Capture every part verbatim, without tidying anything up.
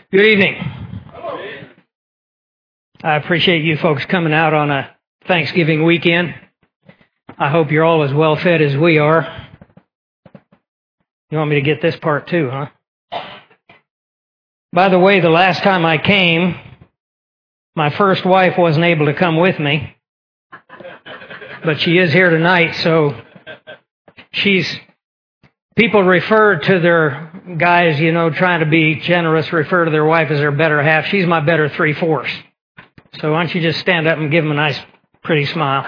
Good evening. I appreciate you folks coming out on a Thanksgiving weekend. I hope you're all as well fed as we are. You want me to get this part too, huh? By the way, the last time I came, my first wife wasn't able to come with me, but she is here tonight, so she's... People refer to their guys, you know, trying to be generous, refer to their wife as their better half. She's my better three-fourths. So why don't you just stand up and give them a nice, pretty smile.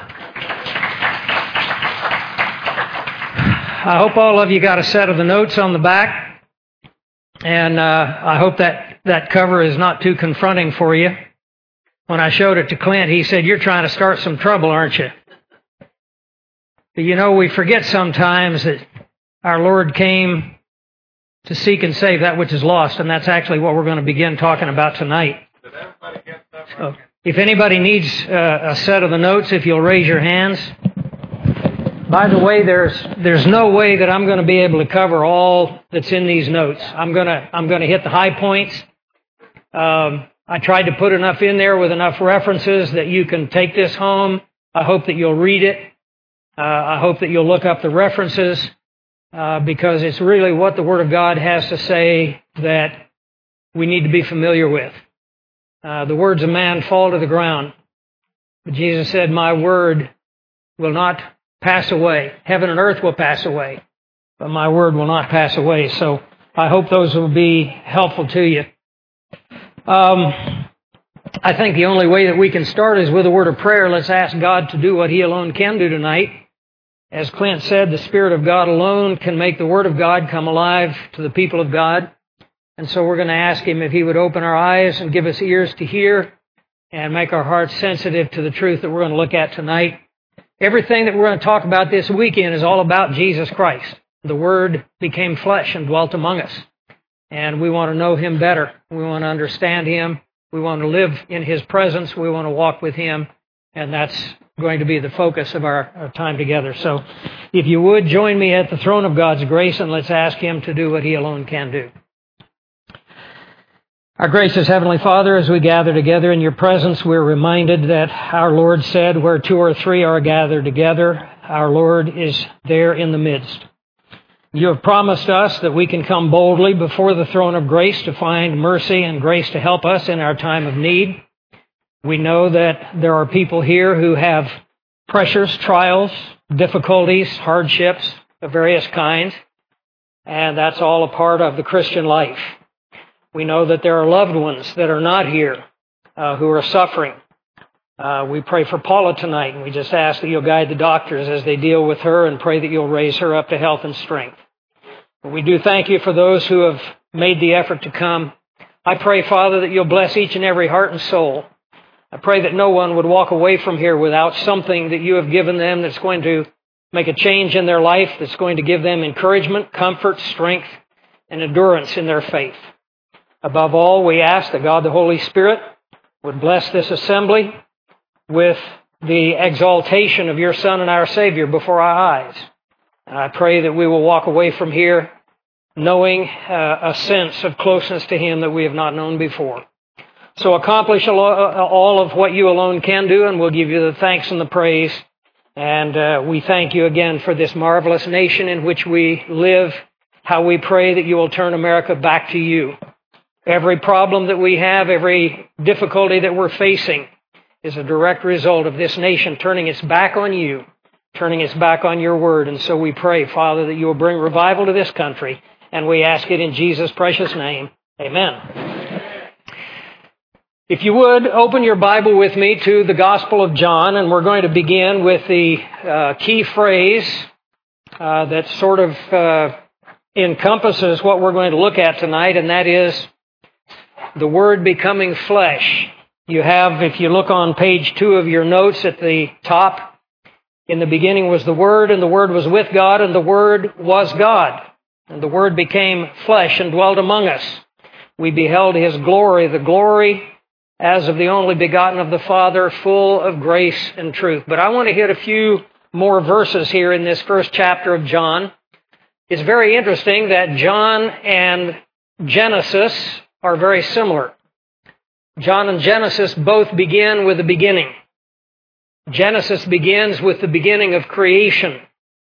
I hope all of you got a set of the notes on the back. And uh, I hope that, that cover is not too confronting for you. When I showed it to Clint, he said, "You're trying to start some trouble, aren't you?" But you know, we forget sometimes that our Lord came to seek and save that which is lost, and that's actually what we're going to begin talking about tonight. So, if anybody needs uh, a set of the notes, if you'll raise your hands. By the way, there's there's no way that I'm going to be able to cover all that's in these notes. I'm going to I'm going to hit the high points. Um, I tried to put enough in there with enough references that you can take this home. I hope that you'll read it. Uh, I hope that you'll look up the references. Uh, because it's really what the Word of God has to say that we need to be familiar with. Uh, the words of man fall to the ground. But Jesus said, "My word will not pass away. Heaven and earth will pass away, but my word will not pass away." So I hope those will be helpful to you. Um, I think the only way that we can start is with a word of prayer. Let's ask God to do what He alone can do tonight. As Clint said, the Spirit of God alone can make the Word of God come alive to the people of God. And so we're going to ask Him if He would open our eyes and give us ears to hear and make our hearts sensitive to the truth that we're going to look at tonight. Everything that we're going to talk about this weekend is all about Jesus Christ. The Word became flesh and dwelt among us. And we want to know Him better. We want to understand Him. We want to live in His presence. We want to walk with Him. And that's going to be the focus of our, our time together. So if you would, join me at the throne of God's grace and let's ask Him to do what He alone can do. Our gracious Heavenly Father, as we gather together in Your presence, we're reminded that our Lord said, "Where two or three are gathered together, our Lord is there in the midst." You have promised us that we can come boldly before the throne of grace to find mercy and grace to help us in our time of need. We know that there are people here who have pressures, trials, difficulties, hardships of various kinds, and that's all a part of the Christian life. We know that there are loved ones that are not here uh, who are suffering. Uh, we pray for Paula tonight, and we just ask that You'll guide the doctors as they deal with her and pray that You'll raise her up to health and strength. We do thank You for those who have made the effort to come. I pray, Father, that You'll bless each and every heart and soul. I pray that no one would walk away from here without something that You have given them that's going to make a change in their life, that's going to give them encouragement, comfort, strength, and endurance in their faith. Above all, we ask that God the Holy Spirit would bless this assembly with the exaltation of Your Son and our Savior before our eyes. And I pray that we will walk away from here knowing uh, a sense of closeness to Him that we have not known before. So accomplish all of what You alone can do, and we'll give You the thanks and the praise. And uh, we thank You again for this marvelous nation in which we live, how we pray that You will turn America back to You. Every problem that we have, every difficulty that we're facing is a direct result of this nation turning its back on You, turning its back on Your Word. And so we pray, Father, that You will bring revival to this country, and we ask it in Jesus' precious name. Amen. If you would, open your Bible with me to the Gospel of John, and we're going to begin with the uh, key phrase uh, that sort of uh, encompasses what we're going to look at tonight, and that is the Word becoming flesh. You have, if you look on page two of your notes at the top, in the beginning was the Word, and the Word was with God, and the Word was God. And the Word became flesh and dwelt among us. We beheld His glory, the glory as of the only begotten of the Father, full of grace and truth. But I want to hit a few more verses here in this first chapter of John. It's very interesting that John and Genesis are very similar. John and Genesis both begin with the beginning. Genesis begins with the beginning of creation.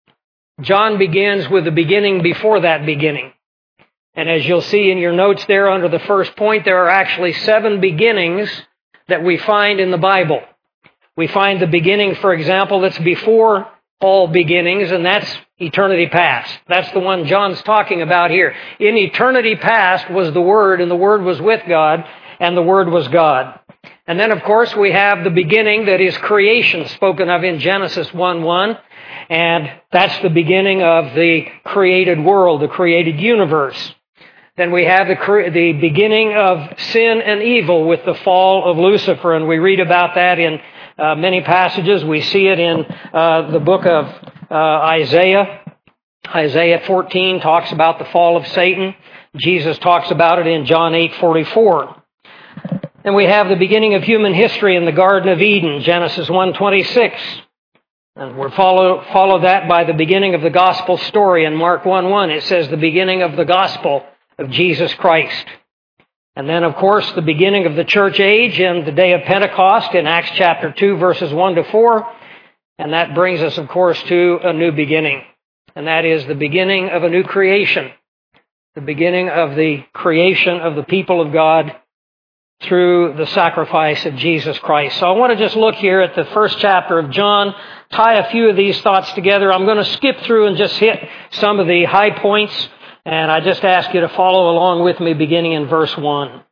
John begins with the beginning before that beginning. And as you'll see in your notes there under the first point, there are actually seven beginnings that we find in the Bible. We find the beginning, for example, that's before all beginnings, and that's eternity past. That's the one John's talking about here. In eternity past was the Word, and the Word was with God, and the Word was God. And then, of course, we have the beginning that is creation, spoken of in Genesis one one, and that's the beginning of the created world, the created universe. Then we have the, cre- the beginning of sin and evil with the fall of Lucifer, and we read about that in uh, many passages. We see it in uh, the book of uh, Isaiah. Isaiah fourteen talks about the fall of Satan. Jesus talks about it in John eight forty-four. Then we have the beginning of human history in the Garden of Eden, Genesis one twenty-six. And we'll follow, follow that by the beginning of the gospel story in Mark one one. It says the beginning of the gospel of Jesus Christ. And then, of course, the beginning of the church age and the day of Pentecost in Acts chapter two, verses one to four. And that brings us, of course, to a new beginning. And that is the beginning of a new creation. The beginning of the creation of the people of God through the sacrifice of Jesus Christ. So I want to just look here at the first chapter of John, tie a few of these thoughts together. I'm going to skip through and just hit some of the high points, and I just ask you to follow along with me beginning in verse one.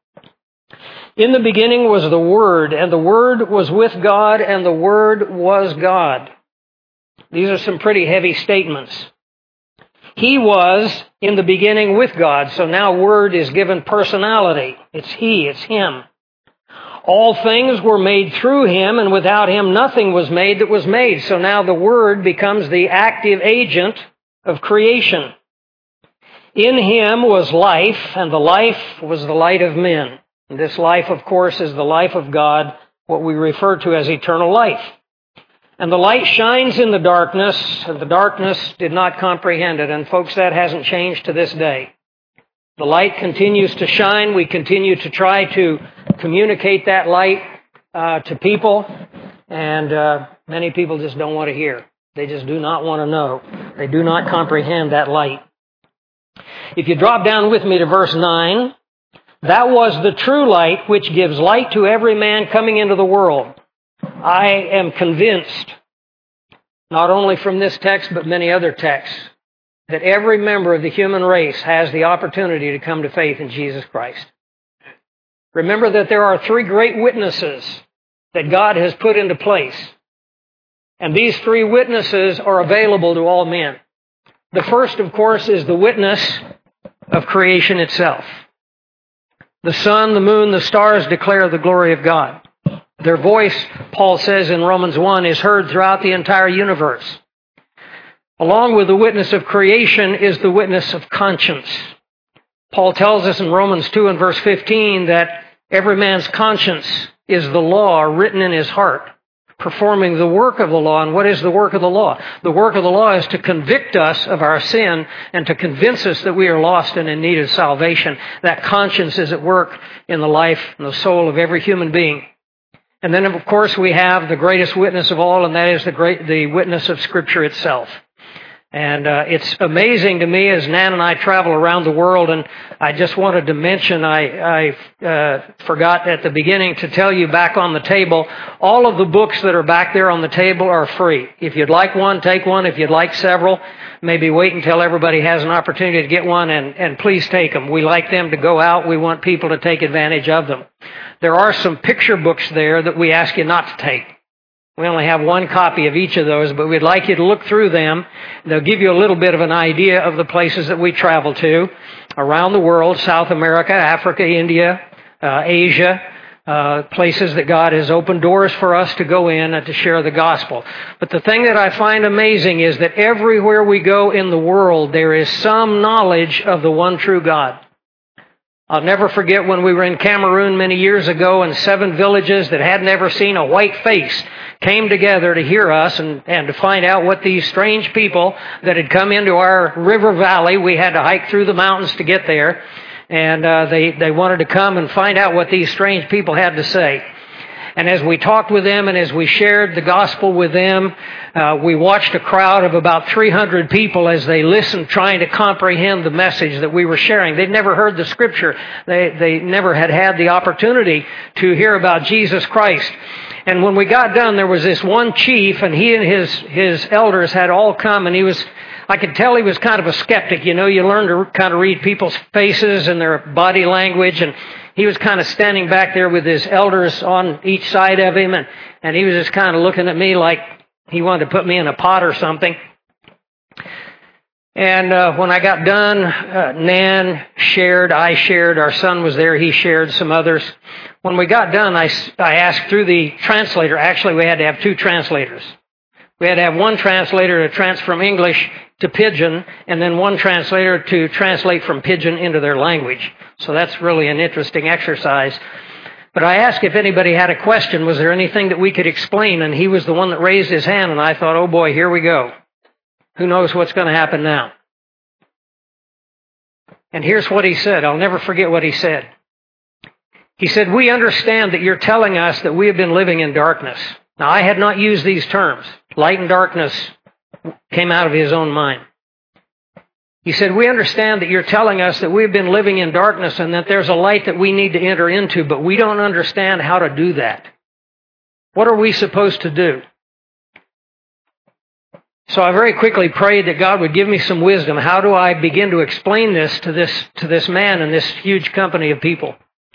In the beginning was the Word, and the Word was with God, and the Word was God. These are some pretty heavy statements. He was in the beginning with God. So now Word is given personality. It's He, it's Him. All things were made through Him, and without Him nothing was made that was made. So now the Word becomes the active agent of creation. In Him was life, and the life was the light of men. And this life, of course, is the life of God, what we refer to as eternal life. And the light shines in the darkness, and the darkness did not comprehend it. And folks, that hasn't changed to this day. The light continues to shine. We continue to try to communicate that light uh, to people, and uh, many people just don't want to hear. They just do not want to know. They do not comprehend that light. If you drop down with me to verse nine, that was the true light which gives light to every man coming into the world. I am convinced, not only from this text but many other texts, that every member of the human race has the opportunity to come to faith in Jesus Christ. Remember that there are three great witnesses that God has put into place. And these three witnesses are available to all men. The first, of course, is the witness of creation itself. The sun, the moon, the stars declare the glory of God. Their voice, Paul says in Romans one, is heard throughout the entire universe. Along with the witness of creation is the witness of conscience. Paul tells us in Romans two and verse fifteen that every man's conscience is the law written in his heart, performing the work of the law. And what is the work of the law? The work of the law is to convict us of our sin and to convince us that we are lost and in need of salvation. That conscience is at work in the life and the soul of every human being. And then, of course, we have the greatest witness of all, and that is the great, the witness of Scripture itself. And uh, it's amazing to me as Nan and I travel around the world, and I just wanted to mention, I, I uh, forgot at the beginning to tell you back on the table, all of the books that are back there on the table are free. If you'd like one, take one. If you'd like several, maybe wait until everybody has an opportunity to get one, and, and please take them. We like them to go out. We want people to take advantage of them. There are some picture books there that we ask you not to take. We only have one copy of each of those, but we'd like you to look through them. They'll give you a little bit of an idea of the places that we travel to around the world, South America, Africa, India, uh, Asia, uh, places that God has opened doors for us to go in and to share the gospel. But the thing that I find amazing is that everywhere we go in the world, there is some knowledge of the one true God. I'll never forget when we were in Cameroon many years ago, and seven villages that had never seen a white face came together to hear us and, and to find out what these strange people that had come into our river valley, we had to hike through the mountains to get there, And uh, they, they wanted to come and find out what these strange people had to say. And as we talked with them and as we shared the gospel with them, uh, we watched a crowd of about three hundred people as they listened, trying to comprehend the message that we were sharing. They'd never heard the scripture. They, they never had had the opportunity to hear about Jesus Christ. And when we got done, there was this one chief, and he and his, his elders had all come, and he was, I could tell he was kind of a skeptic. You know, you learn to kind of read people's faces and their body language, and he was kind of standing back there with his elders on each side of him, and, and he was just kind of looking at me like he wanted to put me in a pot or something. And uh, when I got done, uh, Nan shared, I shared, our son was there, he shared, some others. When we got done, I, I asked through the translator, actually we had to have two translators. We had to have one translator to transfer from English to Pidgin, and then one translator to translate from Pidgin into their language. So that's really an interesting exercise. But I asked if anybody had a question, was there anything that we could explain? And he was the one that raised his hand, and I thought, oh boy, here we go. Who knows what's going to happen now? And here's what he said. I'll never forget what he said. He said, we understand that you're telling us that we have been living in darkness. Now, I had not used these terms. Light and darkness came out of his own mind. He said, we understand that you're telling us that we've been living in darkness and that there's a light that we need to enter into, but we don't understand how to do that. What are we supposed to do? So I very quickly prayed that God would give me some wisdom. How do I begin to explain this to this, to this man and this huge company of people?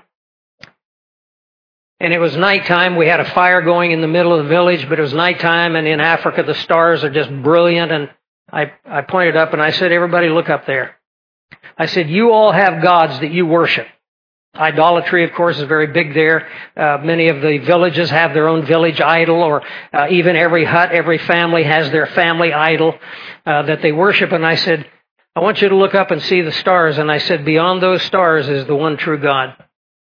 And it was nighttime. We had a fire going in the middle of the village, but it was nighttime, and in Africa the stars are just brilliant. And I, I pointed up and I said, everybody look up there. I said, you all have gods that you worship. Idolatry, of course, is very big there. Uh, many of the villages have their own village idol, or uh, even every hut, every family has their family idol uh, that they worship. And I said, I want you to look up and see the stars. And I said, beyond those stars is the one true God.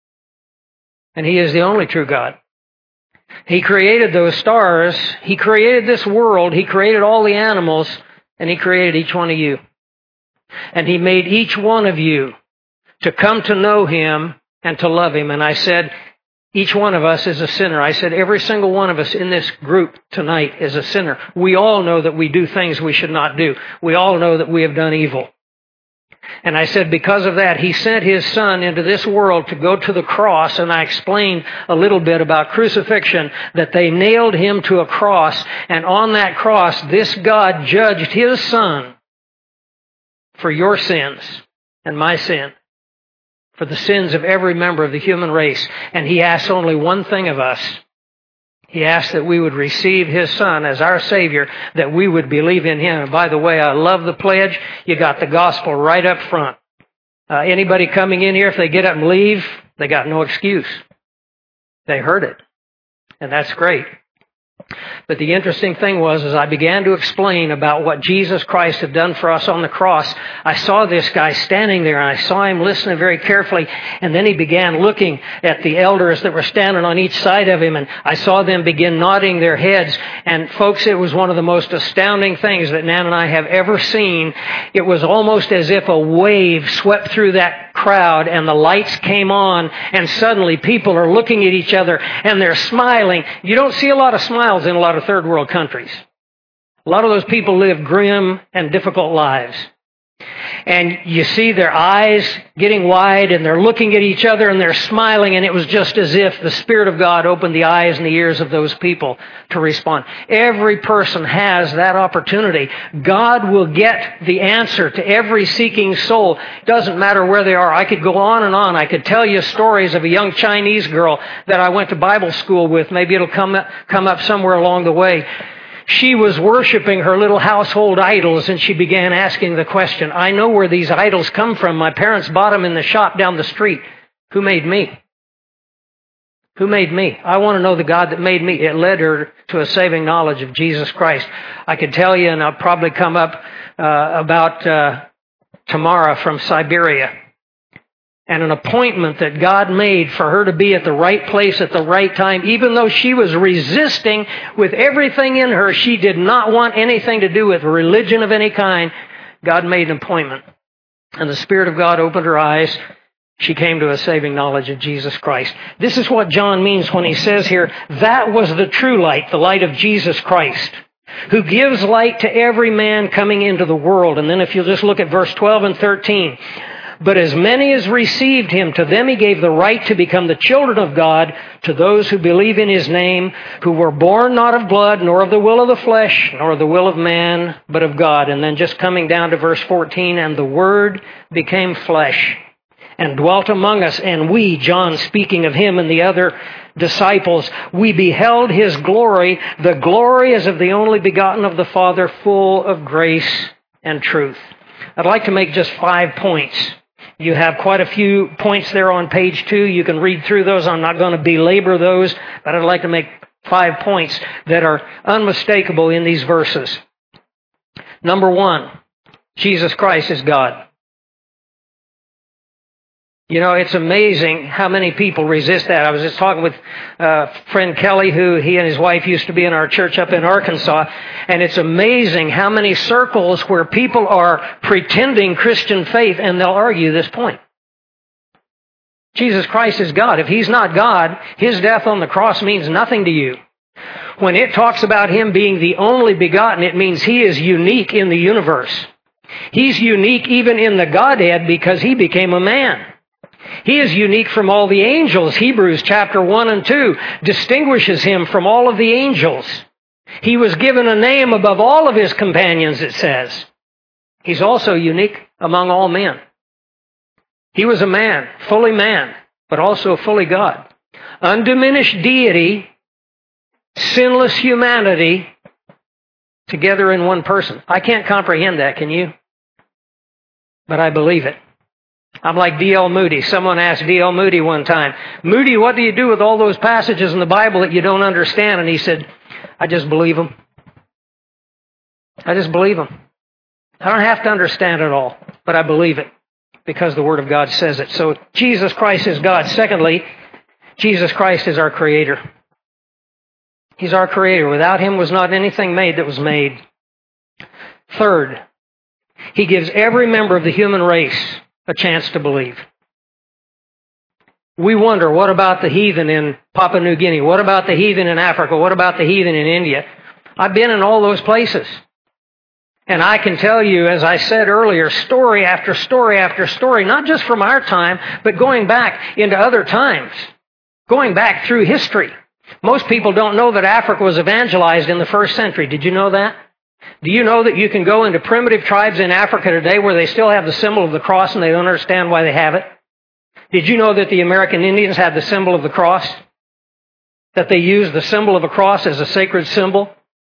And He is the only true God. He created those stars. He created this world. He created all the animals. And He created each one of you. And He made each one of you to come to know Him and to love Him. And I said, each one of us is a sinner. I said, every single one of us in this group tonight is a sinner. We all know that we do things we should not do. We all know that we have done evil. And I said, because of that, He sent His Son into this world to go to the cross. And I explained a little bit about crucifixion, that they nailed Him to a cross. And on that cross, this God judged His Son for your sins and my sin, for the sins of every member of the human race. And He asked only one thing of us. He asked that we would receive His Son as our Savior, that we would believe in Him. And by the way, I love the pledge. You got the gospel right up front. Uh, anybody coming in here, if they get up and leave, they got no excuse. They heard it. And that's great. But the interesting thing was, as I began to explain about what Jesus Christ had done for us on the cross, I saw this guy standing there, and I saw him listening very carefully, and then he began looking at the elders that were standing on each side of him, and I saw them begin nodding their heads. And folks, it was one of the most astounding things that Nan and I have ever seen. It was almost as if a wave swept through that crowd, and the lights came on, and suddenly people are looking at each other, and they're smiling. You don't see a lot of smiles in a lot of third world countries. A lot of those people live grim and difficult lives. And you see their eyes getting wide, and they're looking at each other, and they're smiling, and it was just as if the Spirit of God opened the eyes and the ears of those people to respond. Every person has that opportunity. God will get the answer to every seeking soul. It doesn't matter where they are. I could go on and on. I could tell you stories of a young Chinese girl that I went to Bible school with. Maybe it'll come up, come up somewhere along the way. She was worshiping her little household idols, and she began asking the question, I know where these idols come from. My parents bought them in the shop down the street. Who made me? Who made me? I want to know the God that made me. It led her to a saving knowledge of Jesus Christ. I could tell you, and I'll probably come up uh, about uh, Tamara from Siberia, and an appointment that God made for her to be at the right place at the right time. Even though she was resisting with everything in her, she did not want anything to do with religion of any kind. God made an appointment. And the Spirit of God opened her eyes, she came to a saving knowledge of Jesus Christ. This is what John means when he says here, that was the true light, the light of Jesus Christ, who gives light to every man coming into the world. And then if you'll just look at verse twelve and thirteen. But as many as received him, to them he gave the right to become the children of God, to those who believe in his name, who were born not of blood, nor of the will of the flesh, nor of the will of man, but of God. And then just coming down to verse fourteen, and the Word became flesh and dwelt among us, and we, John speaking of him and the other disciples, we beheld his glory, the glory as of the only begotten of the Father, full of grace and truth. I'd like to make just five points. You have quite a few points there on page two. You can read through those. I'm not going to belabor those, but I'd like to make five points that are unmistakable in these verses. Number one, Jesus Christ is God. You know, it's amazing how many people resist that. I was just talking with uh, friend Kelly, who he and his wife used to be in our church up in Arkansas, and it's amazing how many circles where people are pretending Christian faith, and they'll argue this point. Jesus Christ is God. If he's not God, his death on the cross means nothing to you. When it talks about him being the only begotten, it means he is unique in the universe. He's unique even in the Godhead because he became a man. He is unique from all the angels. Hebrews chapter one and two distinguishes him from all of the angels. He was given a name above all of his companions, it says. He's also unique among all men. He was a man, fully man, but also fully God. Undiminished deity, sinless humanity, together in one person. I can't comprehend that, can you? But I believe it. I'm like D L Moody. Someone asked D L Moody one time, Moody, what do you do with all those passages in the Bible that you don't understand? And he said, I just believe them. I just believe them. I don't have to understand it all, but I believe it because the Word of God says it. So Jesus Christ is God. Secondly, Jesus Christ is our Creator. He's our Creator. Without him was not anything made that was made. Third, he gives every member of the human race a chance to believe. We wonder, what about the heathen in Papua New Guinea? What about the heathen in Africa? What about the heathen in India? I've been in all those places. And I can tell you, as I said earlier, story after story after story, not just from our time, but going back into other times, going back through history. Most people don't know that Africa was evangelized in the first century. Did you know that? Do you know that you can go into primitive tribes in Africa today where they still have the symbol of the cross and they don't understand why they have it? Did you know that the American Indians had the symbol of the cross? That they used the symbol of a cross as a sacred symbol?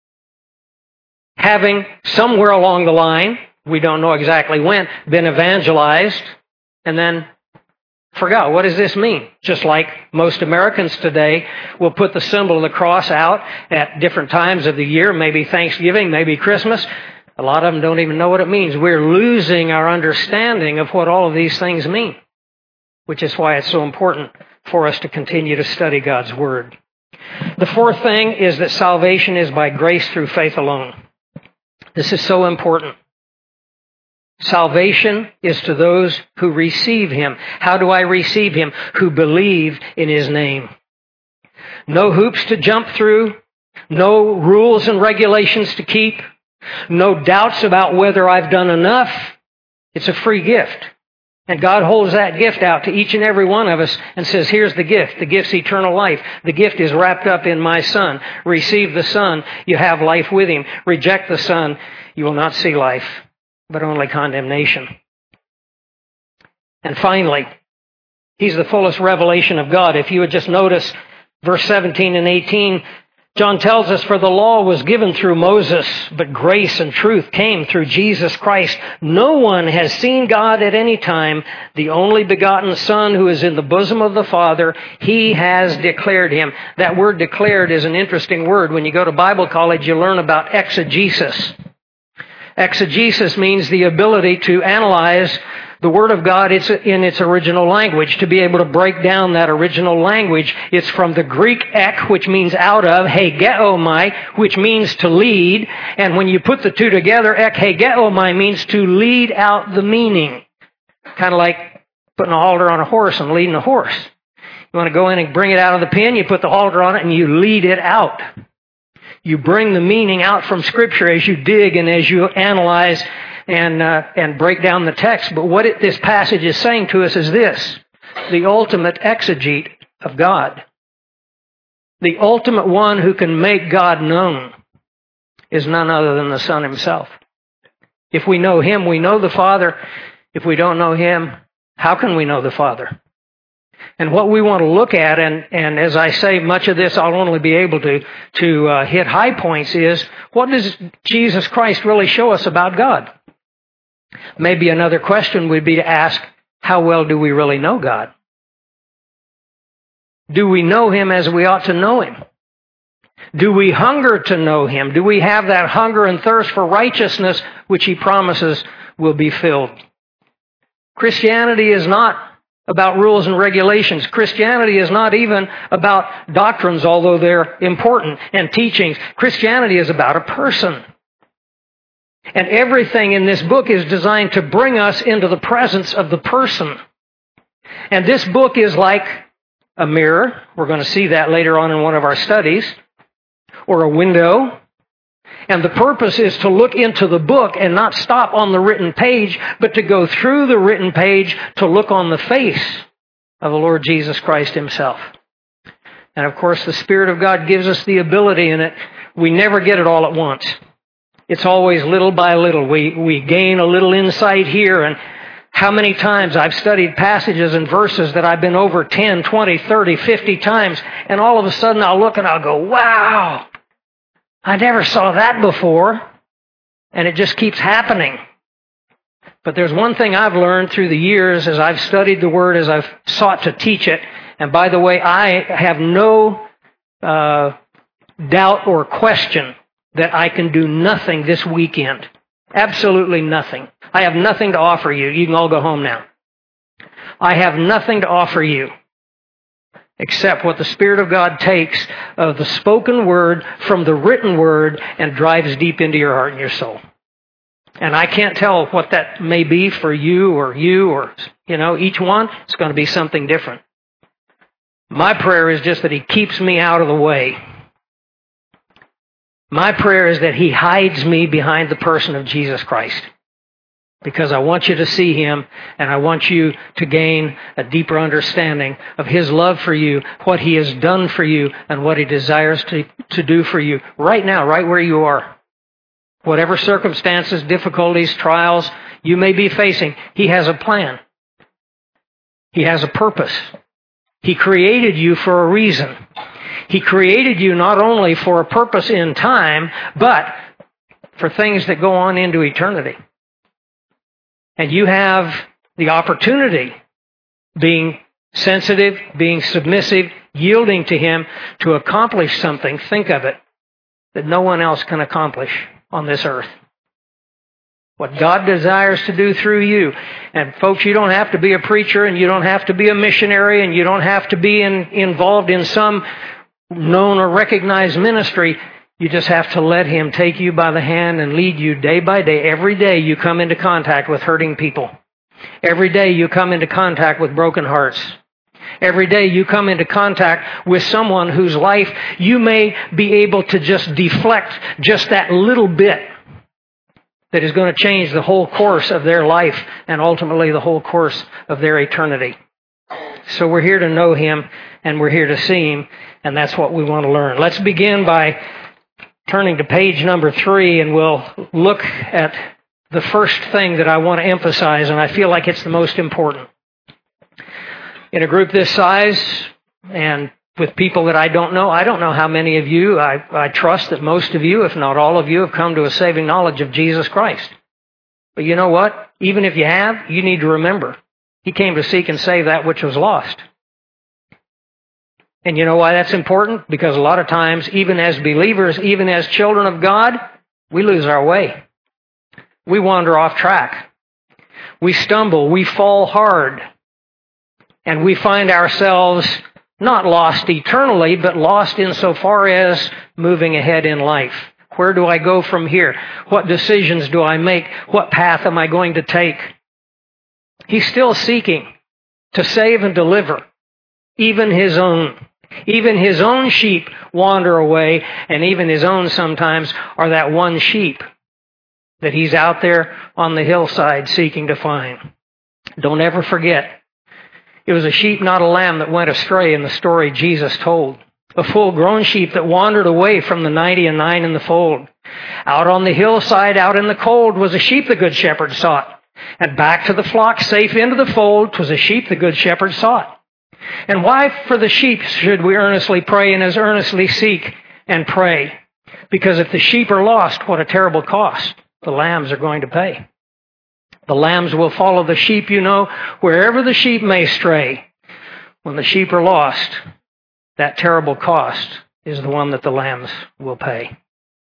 Having somewhere along the line, we don't know exactly when, been evangelized and then forgot. What does this mean? Just like most Americans today will put the symbol of the cross out at different times of the year, maybe Thanksgiving, maybe Christmas. A lot of them don't even know what it means. We're losing our understanding of what all of these things mean, which is why it's so important for us to continue to study God's Word. The fourth thing is that salvation is by grace through faith alone. This is so important. Salvation is to those who receive him. How do I receive him? Who believe in his name. No hoops to jump through. No rules and regulations to keep. No doubts about whether I've done enough. It's a free gift. And God holds that gift out to each and every one of us and says, here's the gift. The gift's eternal life. The gift is wrapped up in my Son. Receive the Son, you have life with him. Reject the Son, you will not see life, but only condemnation. And finally, he's the fullest revelation of God. If you would just notice verse seventeen and eighteen, John tells us, for the law was given through Moses, but grace and truth came through Jesus Christ. No one has seen God at any time. The only begotten Son who is in the bosom of the Father, he has declared him. That word declared is an interesting word. When you go to Bible college, you learn about exegesis. Exegesis means the ability to analyze the Word of God in its original language, to be able to break down that original language. It's from the Greek ek, which means out of, hegeomai, which means to lead. And when you put the two together, ek hegeomai means to lead out the meaning. Kind of like putting a halter on a horse and leading a horse. You want to go in and bring it out of the pen, you put the halter on it and you lead it out. You bring the meaning out from Scripture as you dig and as you analyze and uh, and break down the text. But what it, this passage is saying to us is this: the ultimate exegete of God, the ultimate one who can make God known, is none other than the Son himself. If we know him, we know the Father. If we don't know him, how can we know the Father? And what we want to look at, and, and as I say, much of this I'll only be able to, to uh, hit high points, is what does Jesus Christ really show us about God? Maybe another question would be to ask, how well do we really know God? Do we know him as we ought to know him? Do we hunger to know him? Do we have that hunger and thirst for righteousness which he promises will be filled? Christianity is not about rules and regulations. Christianity is not even about doctrines, although they're important, and teachings. Christianity is about a person. And everything in this book is designed to bring us into the presence of the person. And this book is like a mirror. We're going to see that later on in one of our studies. Or a window. And the purpose is to look into the book and not stop on the written page, but to go through the written page to look on the face of the Lord Jesus Christ himself. And of course, the Spirit of God gives us the ability in it. We never get it all at once. It's always little by little. We, we gain a little insight here. And how many times I've studied passages and verses that I've been over ten, twenty, thirty, fifty times, and all of a sudden I'll look and I'll go, wow! I never saw that before, and it just keeps happening. But there's one thing I've learned through the years as I've studied the Word, as I've sought to teach it, and by the way, I have no uh, doubt or question that I can do nothing this weekend. Absolutely nothing. I have nothing to offer you. You can all go home now. I have nothing to offer you except what the Spirit of God takes of the spoken word from the written word and drives deep into your heart and your soul. And I can't tell what that may be for you or you or, you know, each one. It's going to be something different. My prayer is just that he keeps me out of the way. My prayer is that he hides me behind the person of Jesus Christ. Because I want you to see him, and I want you to gain a deeper understanding of his love for you, what he has done for you, and what he desires to, to do for you right now, right where you are. Whatever circumstances, difficulties, trials you may be facing, he has a plan. He has a purpose. He created you for a reason. He created you not only for a purpose in time, but for things that go on into eternity. And you have the opportunity, being sensitive, being submissive, yielding to him, to accomplish something, think of it, that no one else can accomplish on this earth. What God desires to do through you. And folks, you don't have to be a preacher, and you don't have to be a missionary, and you don't have to be in, involved in some known or recognized ministry. You just have to let him take you by the hand and lead you day by day. Every day you come into contact with hurting people. Every day you come into contact with broken hearts. Every day you come into contact with someone whose life you may be able to just deflect just that little bit that is going to change the whole course of their life and ultimately the whole course of their eternity. So we're here to know him and we're here to see him, and that's what we want to learn. Let's begin by turning to page number three, and we'll look at the first thing that I want to emphasize, and I feel like it's the most important. In a group this size, and with people that I don't know, I don't know how many of you, I, I trust that most of you, if not all of you, have come to a saving knowledge of Jesus Christ. But you know what? Even if you have, you need to remember, he came to seek and save that which was lost. And you know why that's important? Because a lot of times, even as believers, even as children of God, we lose our way. We wander off track. We stumble. We fall hard. And we find ourselves not lost eternally, but lost insofar as moving ahead in life. Where do I go from here? What decisions do I make? What path am I going to take? He's still seeking. to save and deliver even his own. Even his own sheep wander away, and even his own sometimes are that one sheep that he's out there on the hillside seeking to find. Don't ever forget, it was a sheep, not a lamb, that went astray in the story Jesus told. A full-grown sheep that wandered away from the ninety and nine in the fold. Out on the hillside, out in the cold, was a sheep the good shepherd sought. And back to the flock, safe into the fold, 'twas a sheep the good shepherd sought. And why for the sheep should we earnestly pray and as earnestly seek and pray? Because if the sheep are lost, what a terrible cost the lambs are going to pay. The lambs will follow the sheep, you know, wherever the sheep may stray. When the sheep are lost, that terrible cost is the one that the lambs will pay.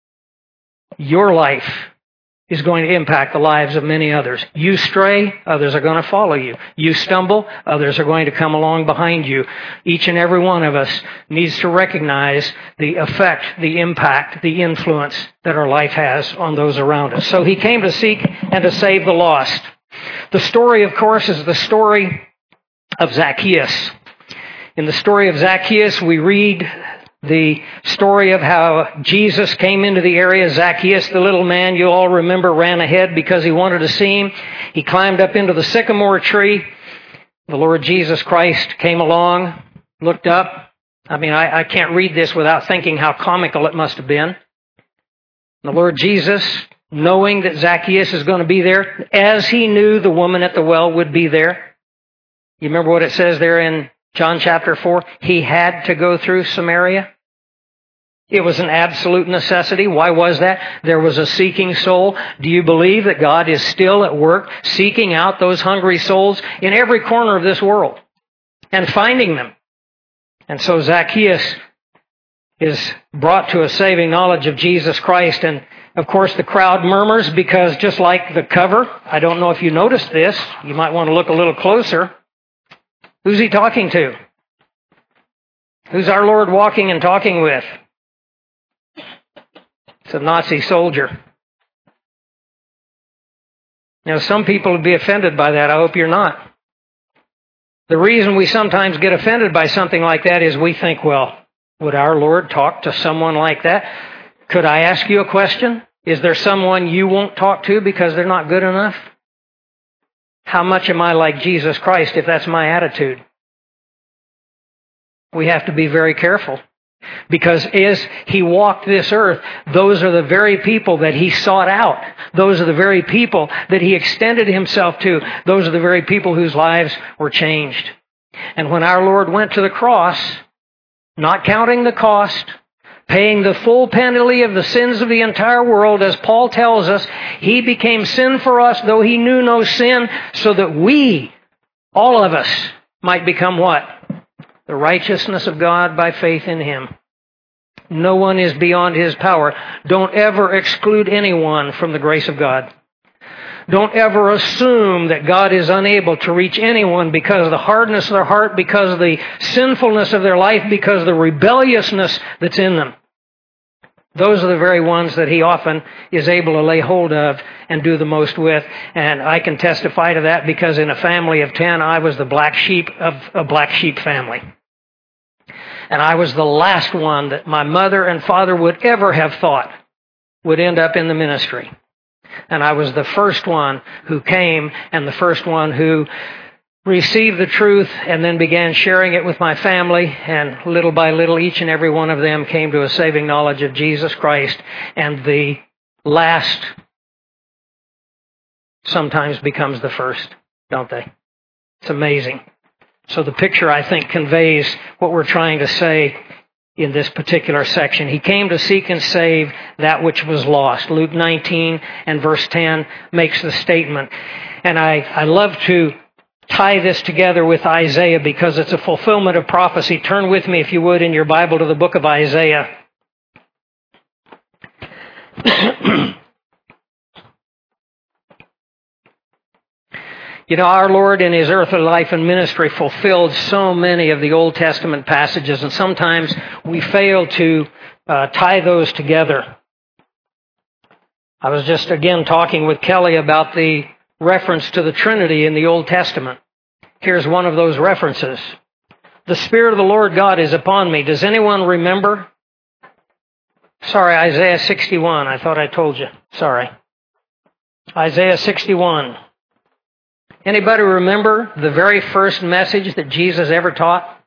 Your life is going to impact the lives of many others. You stray, others are going to follow you. You stumble, others are going to come along behind you. Each and every one of us needs to recognize the effect, the impact, the influence that our life has on those around us. So he came to seek and to save the lost. The story, of course, is the story of Zacchaeus. In the story of Zacchaeus, we read the story of how Jesus came into the area. Zacchaeus, the little man, you all remember, ran ahead because he wanted to see him. He climbed up into the sycamore tree. The Lord Jesus Christ came along, looked up. I mean, I, I can't read this without thinking how comical it must have been. The Lord Jesus, knowing that Zacchaeus is going to be there, as he knew the woman at the well would be there. You remember what it says there in John chapter four, he had to go through Samaria. It was an absolute necessity. Why was that? There was a seeking soul. Do you believe that God is still at work seeking out those hungry souls in every corner of this world and finding them? And so Zacchaeus is brought to a saving knowledge of Jesus Christ. And of course the crowd murmurs because just like the cover, I don't know if you noticed this, you might want to look a little closer. Who's he talking to? Who's our Lord walking and talking with? It's a Nazi soldier. Now, some people would be offended by that. I hope you're not. The reason we sometimes get offended by something like that is we think, well, would our Lord talk to someone like that? Could I ask you a question? Is there someone you won't talk to because they're not good enough? How much am I like Jesus Christ if that's my attitude? We have to be very careful. Because as he walked this earth, those are the very people that he sought out. Those are the very people that he extended himself to. Those are the very people whose lives were changed. And when our Lord went to the cross, not counting the cost, paying the full penalty of the sins of the entire world, as Paul tells us, he became sin for us, though he knew no sin, so that we, all of us, might become what? The righteousness of God by faith in him. No one is beyond his power. Don't ever exclude anyone from the grace of God. Don't ever assume that God is unable to reach anyone because of the hardness of their heart, because of the sinfulness of their life, because of the rebelliousness that's in them. Those are the very ones that he often is able to lay hold of and do the most with. And I can testify to that because in a family of ten, I was the black sheep of a black sheep family. And I was the last one that my mother and father would ever have thought would end up in the ministry. And I was the first one who came and the first one who received the truth and then began sharing it with my family. And little by little, each and every one of them came to a saving knowledge of Jesus Christ. And the last sometimes becomes the first, don't they? It's amazing. So the picture, I think, conveys what we're trying to say in this particular section. He came to seek and save that which was lost. Luke nineteen and verse ten makes the statement. And I, I love to tie this together with Isaiah because it's a fulfillment of prophecy. Turn with me, if you would, in your Bible to the book of Isaiah. You know, our Lord in his earthly life and ministry fulfilled so many of the Old Testament passages, and sometimes we fail to uh, tie those together. I was just again talking with Kelly about the reference to the Trinity in the Old Testament. Here's one of those references. The Spirit of the Lord God is upon me. Does anyone remember? Sorry, Isaiah sixty-one. I thought I told you. Sorry. Isaiah sixty-one. Anybody remember the very first message that Jesus ever taught?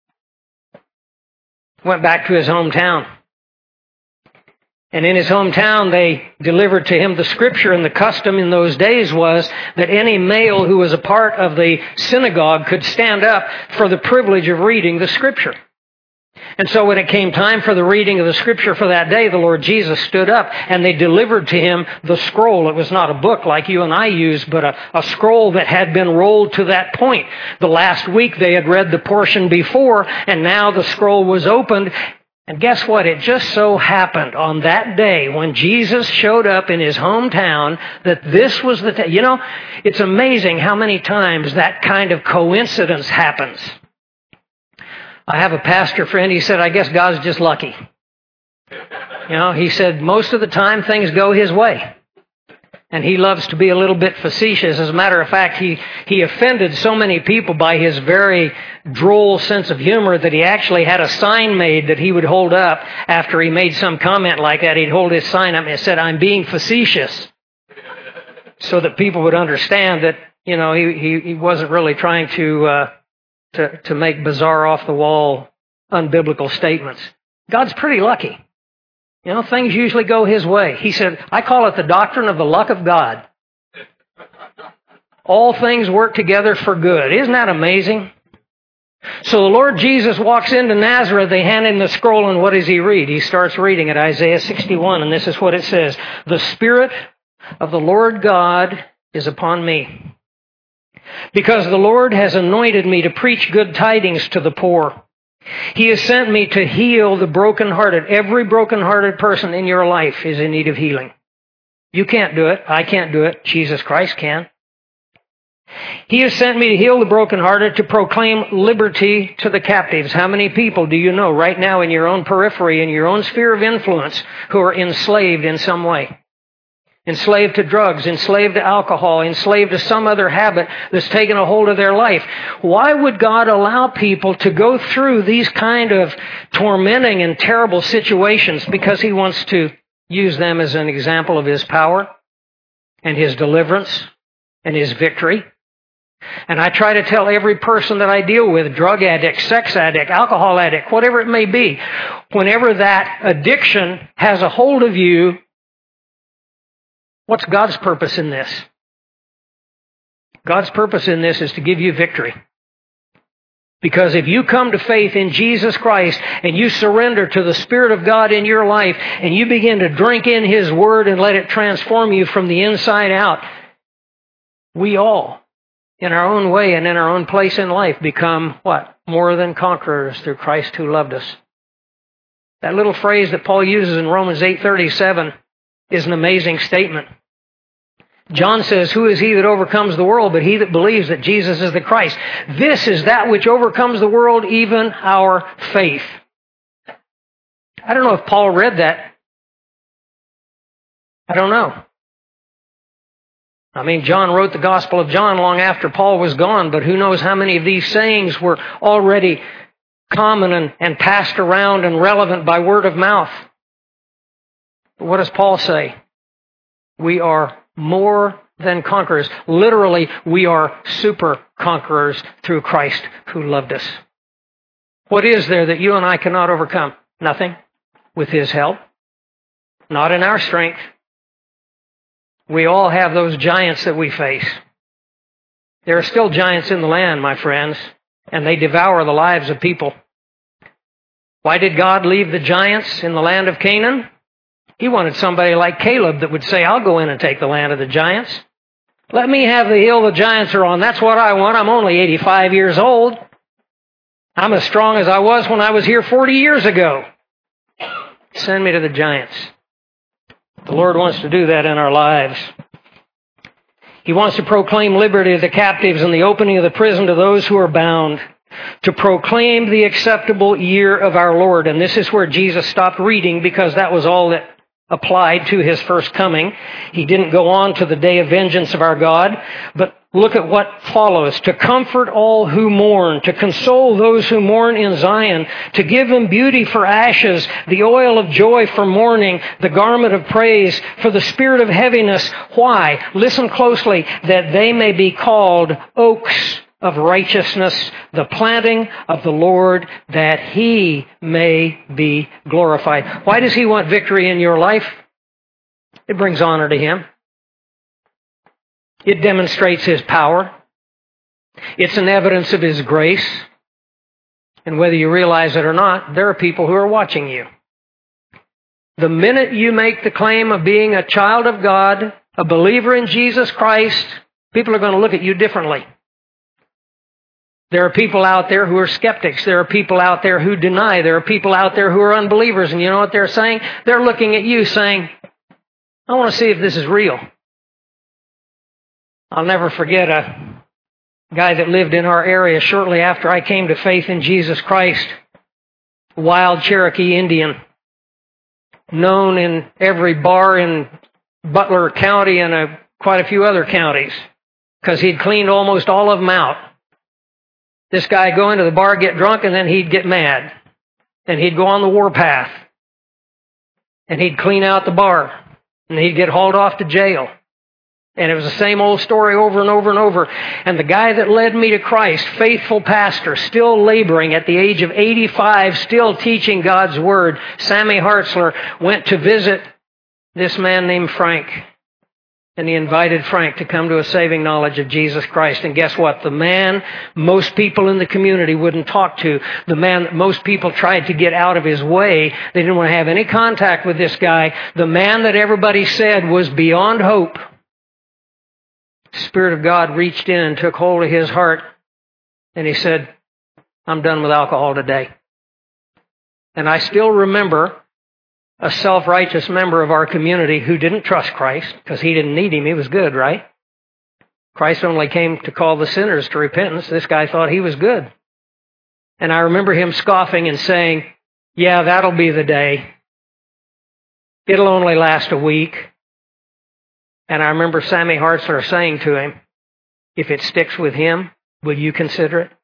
Went back to his hometown. And in his hometown, they delivered to him the Scripture, and the custom in those days was that any male who was a part of the synagogue could stand up for the privilege of reading the Scripture. And so when it came time for the reading of the Scripture for that day, the Lord Jesus stood up and they delivered to him the scroll. It was not a book like you and I use, but a, a scroll that had been rolled to that point. The last week they had read the portion before, and now the scroll was opened. And guess what? It just so happened on that day when Jesus showed up in his hometown that this was the day. You know, it's amazing how many times that kind of coincidence happens. I have a pastor friend, he said, I guess God's just lucky. You know, he said, most of the time things go his way. And he loves to be a little bit facetious. As a matter of fact, he, he offended so many people by his very droll sense of humor that he actually had a sign made that he would hold up after he made some comment like that. He'd hold his sign up and said, I'm being facetious. So that people would understand that, you know, he, he, he wasn't really trying to, uh, to, to make bizarre off the wall, unbiblical statements. God's pretty lucky. You know, things usually go his way. He said, I call it the doctrine of the luck of God. All things work together for good. Isn't that amazing? So the Lord Jesus walks into Nazareth, they hand him the scroll, and what does he read? He starts reading at Isaiah sixty-one, and this is what it says. The Spirit of the Lord God is upon me, because the Lord has anointed me to preach good tidings to the poor. He has sent me to heal the brokenhearted. Every brokenhearted person in your life is in need of healing. You can't do it. I can't do it. Jesus Christ can. He has sent me to heal the brokenhearted, to proclaim liberty to the captives. How many people do you know right now in your own periphery, in your own sphere of influence, who are enslaved in some way? Enslaved to drugs, enslaved to alcohol, enslaved to some other habit that's taken a hold of their life. Why would God allow people to go through these kind of tormenting and terrible situations? Because He wants to use them as an example of His power and His deliverance and His victory. And I try to tell every person that I deal with, drug addict, sex addict, alcohol addict, whatever it may be, whenever that addiction has a hold of you, what's God's purpose in this? God's purpose in this is to give you victory. Because if you come to faith in Jesus Christ and you surrender to the Spirit of God in your life and you begin to drink in His Word and let it transform you from the inside out, we all, in our own way and in our own place in life, become what? More than conquerors through Christ who loved us. That little phrase that Paul uses in Romans eight thirty-seven is an amazing statement. John says, who is he that overcomes the world but he that believes that Jesus is the Christ? This is that which overcomes the world, even our faith. I don't know if Paul read that. I don't know. I mean, John wrote the Gospel of John long after Paul was gone, but who knows how many of these sayings were already common and, and passed around and relevant by word of mouth. But what does Paul say? We are more than conquerors. Literally, we are super conquerors through Christ who loved us. What is there that you and I cannot overcome? Nothing. With His help. Not in our strength. We all have those giants that we face. There are still giants in the land, my friends, and they devour the lives of people. Why did God leave the giants in the land of Canaan? He wanted somebody like Caleb that would say, I'll go in and take the land of the giants. Let me have the hill the giants are on. That's what I want. I'm only eighty-five years old. I'm as strong as I was when I was here forty years ago. Send me to the giants. The Lord wants to do that in our lives. He wants to proclaim liberty to the captives and the opening of the prison to those who are bound, to proclaim the acceptable year of our Lord. And this is where Jesus stopped reading, because that was all that applied to His first coming. He didn't go on to the day of vengeance of our God. But Look at what follows. To comfort all who mourn, to console those who mourn in Zion, to give them beauty for ashes, the oil of joy for mourning, the garment of praise for the spirit of heaviness. Why? Listen closely. That they may be called oaks of righteousness, the planting of the Lord, that He may be glorified. Why does He want victory in your life? It brings honor to Him. It demonstrates His power. It's an evidence of His grace. And whether you realize it or not, there are people who are watching you. The minute you make the claim of being a child of God, a believer in Jesus Christ, people are going to look at you differently. There are people out there who are skeptics. There are people out there who deny. There are people out there who are unbelievers. And you know what they're saying? They're looking at you saying, I want to see if this is real. I'll never forget a guy that lived in our area shortly after I came to faith in Jesus Christ. Wild Cherokee Indian. Known in every bar in Butler County and a, quite a few other counties. Because he'd cleaned almost all of them out. This guy would go into the bar, get drunk, and then he'd get mad. And he'd go on the warpath. And he'd clean out the bar. And he'd get hauled off to jail. And it was the same old story over and over and over. And the guy that led me to Christ, faithful pastor, still laboring at the age of eighty-five, still teaching God's Word, Sammy Hartzler, went to visit this man named Frank. And he invited Frank to come to a saving knowledge of Jesus Christ. And guess what? The man most people in the community wouldn't talk to, the man that most people tried to get out of his way, they didn't want to have any contact with this guy, the man that everybody said was beyond hope, the Spirit of God reached in and took hold of his heart, and he said, I'm done with alcohol today. And I still remember a self-righteous member of our community who didn't trust Christ, because he didn't need Him. He was good, right? Christ only came to call the sinners to repentance. This guy thought he was good. And I remember him scoffing and saying, yeah, that'll be the day. It'll only last a week. And I remember Sammy Hartzler saying to him, if it sticks with him, will you consider it?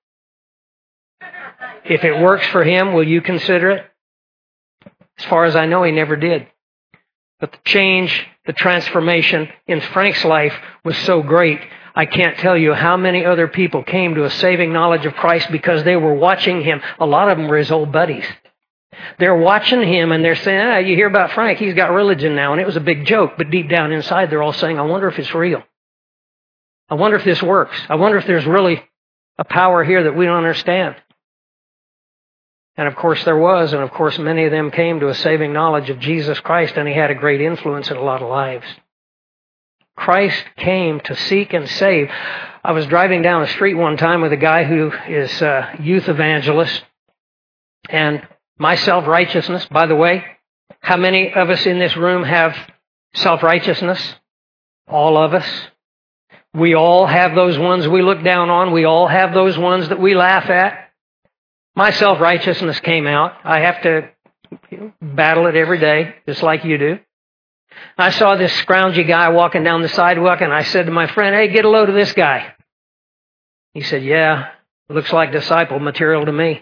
If it works for him, will you consider it? As far as I know, he never did. But the change, the transformation in Frank's life was so great, I can't tell you how many other people came to a saving knowledge of Christ because they were watching him. A lot of them were his old buddies. They're watching him and they're saying, ah, you hear about Frank, he's got religion now. And it was a big joke, but deep down inside they're all saying, I wonder if it's real. I wonder if this works. I wonder if there's really a power here that we don't understand. And of course there was, and of course many of them came to a saving knowledge of Jesus Christ, and He had a great influence in a lot of lives. Christ came to seek and save. I was driving down the street one time with a guy who is a youth evangelist, and my self-righteousness, by the way, how many of us in this room have self-righteousness? All of us. We all have those ones we look down on. We all have those ones that we laugh at. My self-righteousness came out. I have to battle it every day, just like you do. I saw this scroungy guy walking down the sidewalk, and I said to my friend, hey, get a load of this guy. He said, yeah, looks like disciple material to me.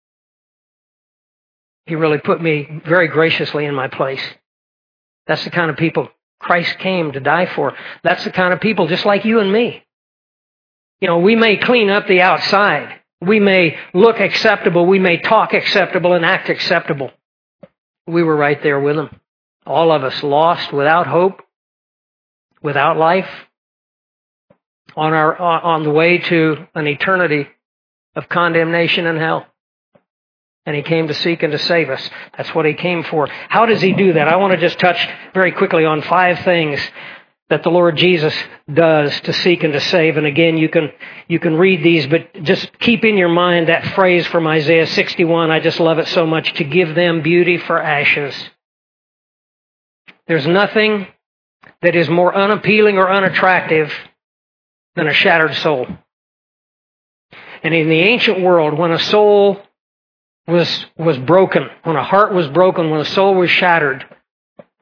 He really put me very graciously in my place. That's the kind of people Christ came to die for. That's the kind of people just like you and me. You know, we may clean up the outside. We may look acceptable. We may talk acceptable and act acceptable. We were right there with them. All of us lost, without hope, without life, on our on the way to an eternity of condemnation and hell. And He came to seek and to save us. That's what He came for. How does He do that? I want to just touch very quickly on five things that the Lord Jesus does to seek and to save. And again, you can you can read these, but just keep in your mind that phrase from Isaiah sixty-one. I just love it so much. To give them beauty for ashes. There's nothing that is more unappealing or unattractive than a shattered soul. And in the ancient world, when a soul was was broken, when a heart was broken, when a soul was shattered,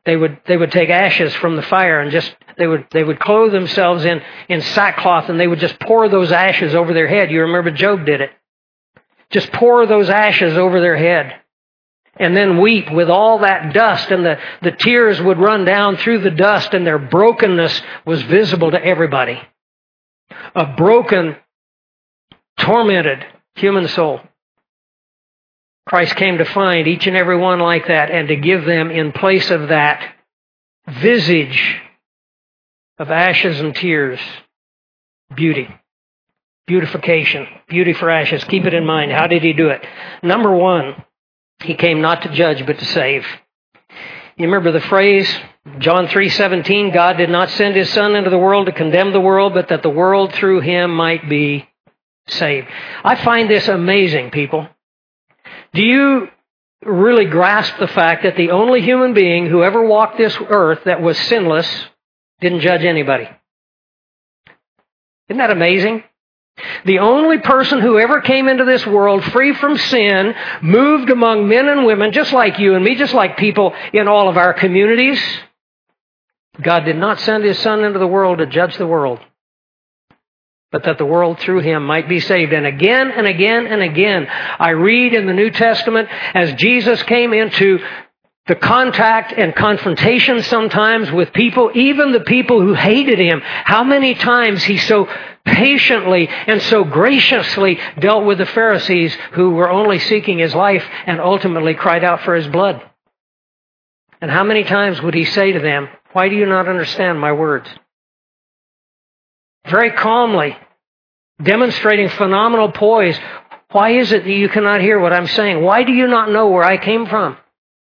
They would they would take ashes from the fire and just they would they would clothe themselves in, in sackcloth, and they would just pour those ashes over their head. You remember Job did it. Just pour those ashes over their head. And then weep with all that dust, and the, the tears would run down through the dust, and their brokenness was visible to everybody. A broken, tormented human soul. Christ came to find each and every one like that and to give them, in place of that visage of ashes and tears, beauty. Beautification. Beauty for ashes. Keep it in mind. How did he do it? Number one, he came not to judge, but to save. You remember the phrase, John three seventeen, God did not send his Son into the world to condemn the world, but that the world through him might be saved. I find this amazing, people. Do you really grasp the fact that the only human being who ever walked this earth that was sinless didn't judge anybody? Isn't that amazing? The only person who ever came into this world free from sin, moved among men and women, just like you and me, just like people in all of our communities. God did not send his Son into the world to judge the world, but that the world through him might be saved. And again and again and again, I read in the New Testament, as Jesus came into the contact and confrontation sometimes with people, even the people who hated him, how many times he so patiently and so graciously dealt with the Pharisees who were only seeking his life and ultimately cried out for his blood. And how many times would he say to them, why do you not understand my words? Very calmly, demonstrating phenomenal poise. Why is it that you cannot hear what I'm saying? Why do you not know where I came from?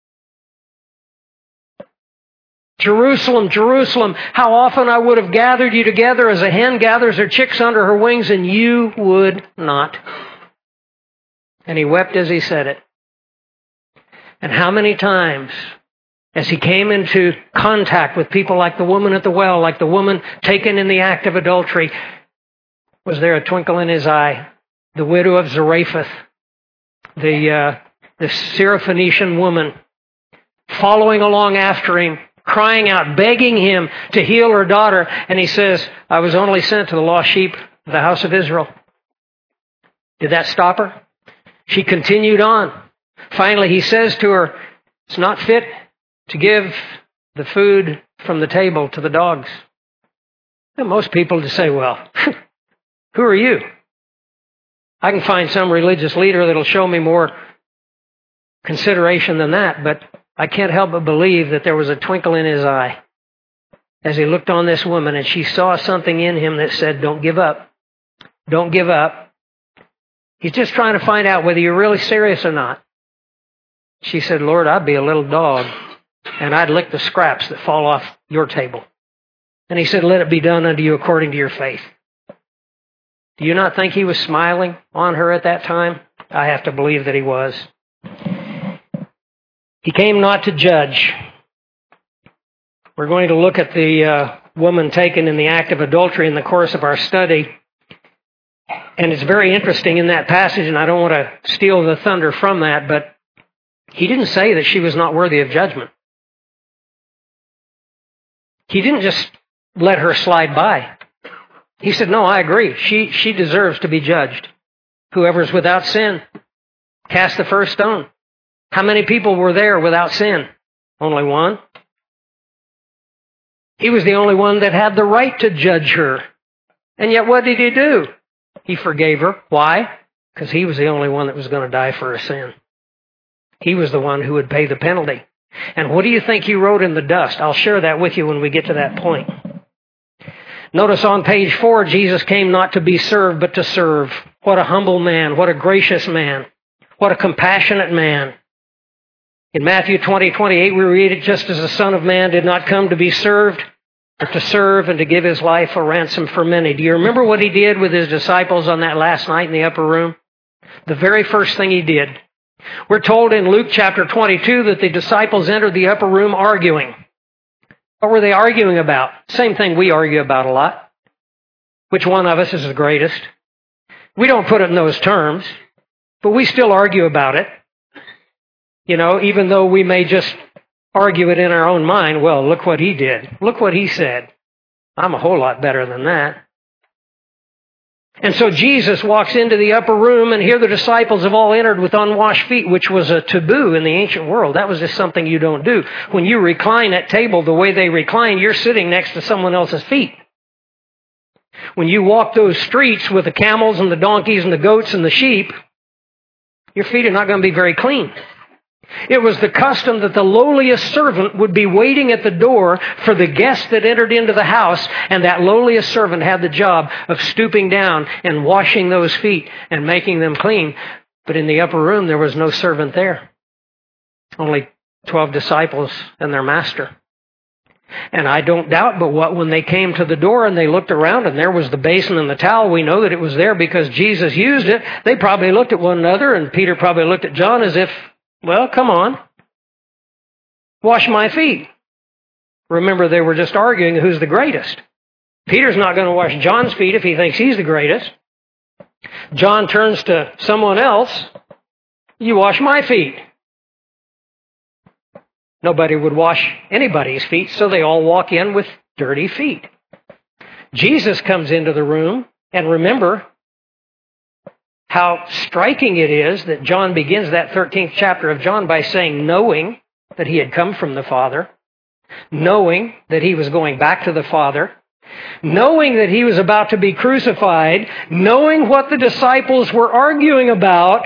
Jerusalem, Jerusalem, how often I would have gathered you together as a hen gathers her chicks under her wings, and you would not. And he wept as he said it. And how many times, as he came into contact with people like the woman at the well, like the woman taken in the act of adultery, was there a twinkle in his eye? The widow of Zarephath, the, uh, the Syrophoenician woman, following along after him, crying out, begging him to heal her daughter. And he says, I was only sent to the lost sheep of the house of Israel. Did that stop her? She continued on. Finally, he says to her, it's not fit to give the food from the table to the dogs. And most people just say, well, who are you? I can find some religious leader that'll show me more consideration than that, but I can't help but believe that there was a twinkle in his eye as he looked on this woman, and she saw something in him that said, don't give up. Don't give up. He's just trying to find out whether you're really serious or not. She said, Lord, I'd be a little dog, and I'd lick the scraps that fall off your table. And he said, let it be done unto you according to your faith. Do you not think he was smiling on her at that time? I have to believe that he was. He came not to judge. We're going to look at the uh, woman taken in the act of adultery in the course of our study. And it's very interesting in that passage, and I don't want to steal the thunder from that, but he didn't say that she was not worthy of judgment. He didn't just let her slide by. He said, no, I agree. She, she deserves to be judged. Whoever's without sin, cast the first stone. How many people were there without sin? Only one. He was the only one that had the right to judge her. And yet what did he do? He forgave her. Why? Because he was the only one that was going to die for her sin. He was the one who would pay the penalty. And what do you think he wrote in the dust? I'll share that with you when we get to that point. Notice on page four, Jesus came not to be served, but to serve. What a humble man. What a gracious man. What a compassionate man. In Matthew twenty twenty-eight, we read it, just as the Son of Man did not come to be served, but to serve and to give his life a ransom for many. Do you remember what he did with his disciples on that last night in the upper room? The very first thing he did. We're told in Luke chapter twenty-two that the disciples entered the upper room arguing. What were they arguing about? Same thing we argue about a lot. Which one of us is the greatest? We don't put it in those terms, but we still argue about it. You know, even though we may just argue it in our own mind. Well, look what he did. Look what he said. I'm a whole lot better than that. And so Jesus walks into the upper room, and here the disciples have all entered with unwashed feet, which was a taboo in the ancient world. That was just something you don't do. When you recline at table the way they recline, you're sitting next to someone else's feet. When you walk those streets with the camels and the donkeys and the goats and the sheep, your feet are not going to be very clean. It was the custom that the lowliest servant would be waiting at the door for the guest that entered into the house, and that lowliest servant had the job of stooping down and washing those feet and making them clean. But in the upper room, there was no servant there. Only twelve disciples and their master. And I don't doubt but what when they came to the door and they looked around and there was the basin and the towel, we know that it was there because Jesus used it. They probably looked at one another, and Peter probably looked at John as if, well, come on, wash my feet. Remember, they were just arguing who's the greatest. Peter's not going to wash John's feet if he thinks he's the greatest. John turns to someone else, you wash my feet. Nobody would wash anybody's feet, so they all walk in with dirty feet. Jesus comes into the room, and remember how striking it is that John begins that thirteenth chapter of John by saying, knowing that he had come from the Father, knowing that he was going back to the Father, knowing that he was about to be crucified, knowing what the disciples were arguing about,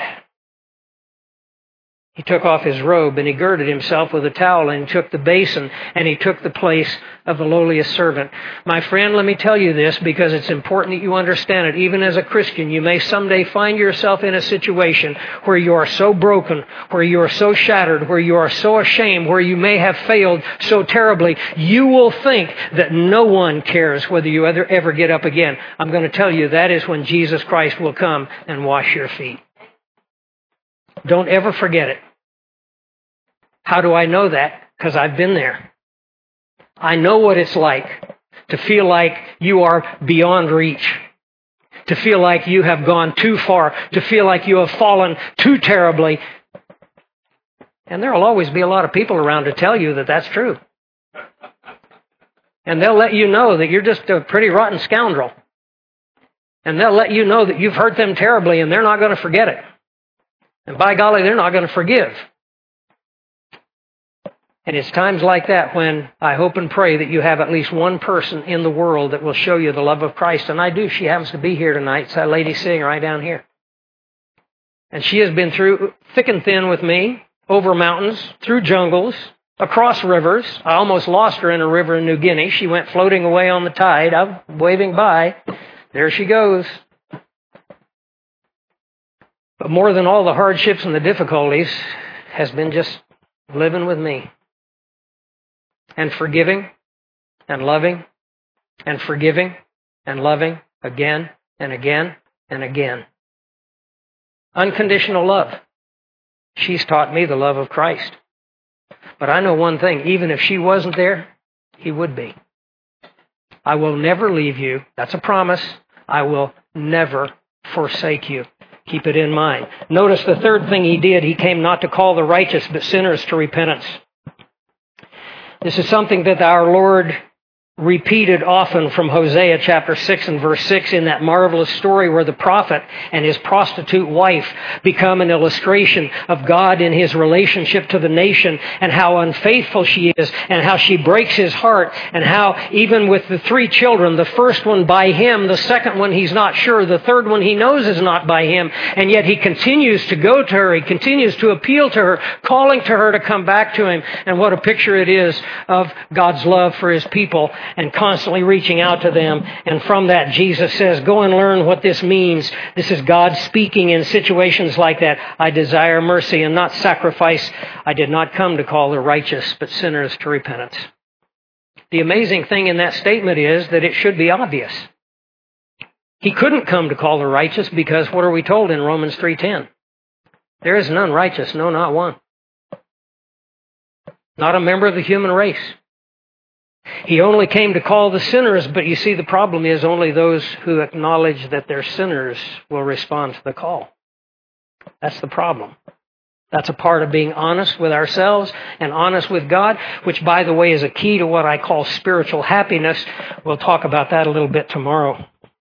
he took off his robe and he girded himself with a towel and he took the basin and he took the place of the lowliest servant. My friend, let me tell you this because it's important that you understand it. Even as a Christian, you may someday find yourself in a situation where you are so broken, where you are so shattered, where you are so ashamed, where you may have failed so terribly. You will think that no one cares whether you ever, ever get up again. I'm going to tell you that is when Jesus Christ will come and wash your feet. Don't ever forget it. How do I know that? Because I've been there. I know what it's like to feel like you are beyond reach, to feel like you have gone too far, to feel like you have fallen too terribly. And there will always be a lot of people around to tell you that that's true. And they'll let you know that you're just a pretty rotten scoundrel. And they'll let you know that you've hurt them terribly and they're not going to forget it. And by golly, they're not going to forgive. And it's times like that when I hope and pray that you have at least one person in the world that will show you the love of Christ. And I do. She happens to be here tonight. It's that lady sitting right down here. And she has been through thick and thin with me, over mountains, through jungles, across rivers. I almost lost her in a river in New Guinea. She went floating away on the tide. I'm waving by. There she goes. But more than all the hardships and the difficulties has been just living with me. And forgiving and loving and forgiving and loving again and again and again. Unconditional love. She's taught me the love of Christ. But I know one thing, even if she wasn't there, he would be. I will never leave you. That's a promise. I will never forsake you. Keep it in mind. Notice the third thing he did. He came not to call the righteous, but sinners to repentance. This is something that our Lord repeated often from Hosea chapter six and verse six in that marvelous story where the prophet and his prostitute wife become an illustration of God in his relationship to the nation and how unfaithful she is and how she breaks his heart and how even with the three children, the first one by him, the second one he's not sure, the third one he knows is not by him, and yet he continues to go to her, he continues to appeal to her, calling to her to come back to him. And what a picture it is of God's love for his people and constantly reaching out to them. And from that, Jesus says, go and learn what this means. This is God speaking in situations like that. I desire mercy and not sacrifice. I did not come to call the righteous, but sinners to repentance. The amazing thing in that statement is that it should be obvious. He couldn't come to call the righteous because what are we told in Romans three ten? There is none righteous, no, not one. Not a member of the human race. He only came to call the sinners, but you see the problem is only those who acknowledge that they're sinners will respond to the call. That's the problem. That's a part of being honest with ourselves and honest with God, which, by the way, is a key to what I call spiritual happiness. We'll talk about that a little bit tomorrow.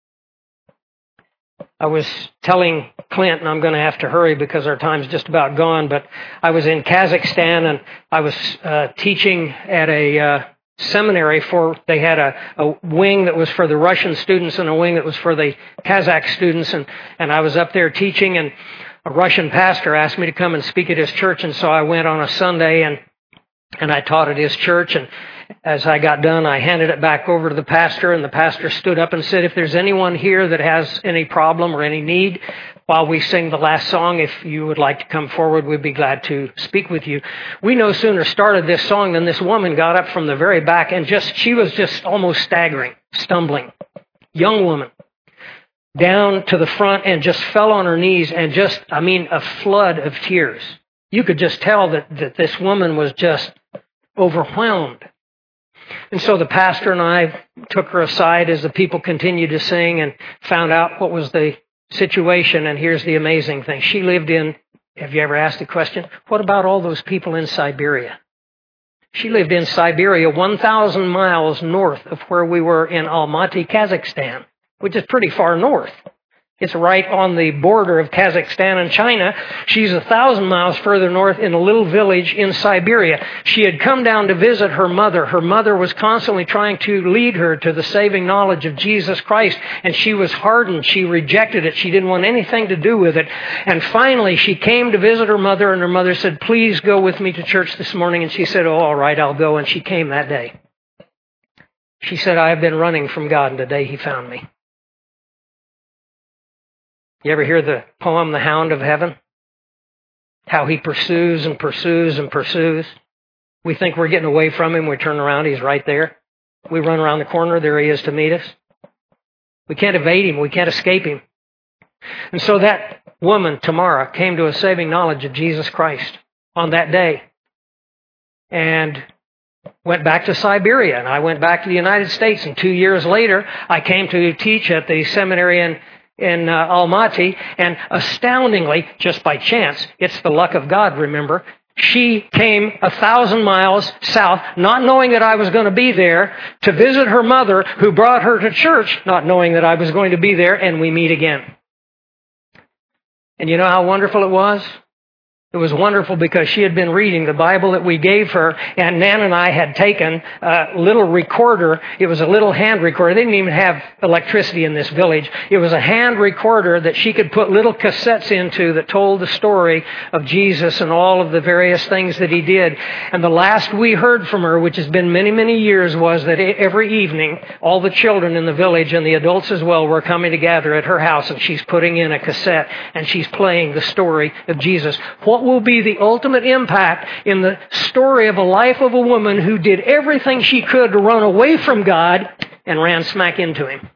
I was telling Clint, and I'm going to have to hurry because our time's just about gone, but I was in Kazakhstan, and I was uh, teaching at a uh, seminary for, they had a, a wing that was for the Russian students and a wing that was for the Kazakh students, and, and I was up there teaching, and a Russian pastor asked me to come and speak at his church, and so I went on a Sunday, and and I taught at his church, and as I got done, I handed it back over to the pastor, and the pastor stood up and said, if there's anyone here that has any problem or any need, while we sing the last song, if you would like to come forward, we'd be glad to speak with you. We no sooner started this song than this woman got up from the very back, and just she was just almost staggering, stumbling. Young woman. Down to the front and just fell on her knees and just, I mean, a flood of tears. You could just tell that, that this woman was just overwhelmed. And so the pastor and I took her aside as the people continued to sing and found out what was the situation. And here's the amazing thing. She lived in, have you ever asked the question, what about all those people in Siberia? She lived in Siberia, one thousand miles north of where we were in Almaty, Kazakhstan, which is pretty far north. It's right on the border of Kazakhstan and China. She's a thousand miles further north in a little village in Siberia. She had come down to visit her mother. Her mother was constantly trying to lead her to the saving knowledge of Jesus Christ, and she was hardened. She rejected it. She didn't want anything to do with it. And finally, she came to visit her mother, and her mother said, please go with me to church this morning. And she said, oh, all right, I'll go. And she came that day. She said, I have been running from God, and today He found me. You ever hear the poem, The Hound of Heaven? How he pursues and pursues and pursues. We think we're getting away from him. We turn around, he's right there. We run around the corner, there he is to meet us. We can't evade him. We can't escape him. And so that woman, Tamara, came to a saving knowledge of Jesus Christ on that day and went back to Siberia. And I went back to the United States. And two years later, I came to teach at the seminary in in uh, Almaty, and astoundingly, just by chance, it's the luck of God, remember, she came a thousand miles south, not knowing that I was going to be there, to visit her mother, who brought her to church, not knowing that I was going to be there, and we meet again. And you know how wonderful it was? It was wonderful because she had been reading the Bible that we gave her, and Nan and I had taken a little recorder. It was a little hand recorder. They didn't even have electricity in this village. It was a hand recorder that she could put little cassettes into that told the story of Jesus and all of the various things that He did. And the last we heard from her, which has been many, many years, was that every evening, all the children in the village and the adults as well were coming together at her house, and she's putting in a cassette and she's playing the story of Jesus. What will be the ultimate impact in the story of a life of a woman who did everything she could to run away from God and ran smack into Him?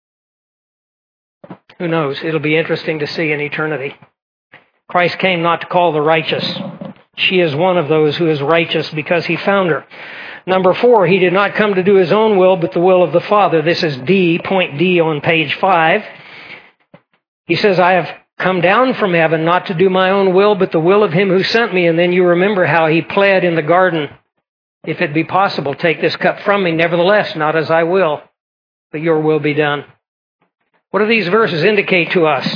Who knows? It'll be interesting to see in eternity. Christ came not to call the righteous. She is one of those who is righteous because He found her. Number four, He did not come to do His own will, but the will of the Father. This is D, point D on page five. He says, I have come down from heaven not to do my own will, but the will of Him who sent me. And then you remember how He pled in the garden, if it be possible, take this cup from me. Nevertheless, not as I will, but your will be done. What do these verses indicate to us?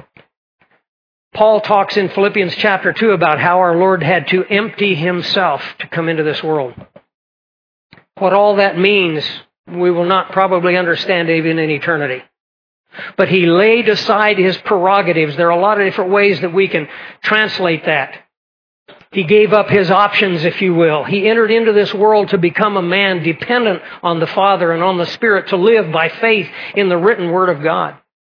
Paul talks in Philippians chapter two about how our Lord had to empty Himself to come into this world. What all that means, we will not probably understand even in eternity. But He laid aside His prerogatives. There are a lot of different ways that we can translate that. He gave up His options, if you will. He entered into this world to become a man dependent on the Father and on the Spirit, to live by faith in the written Word of God.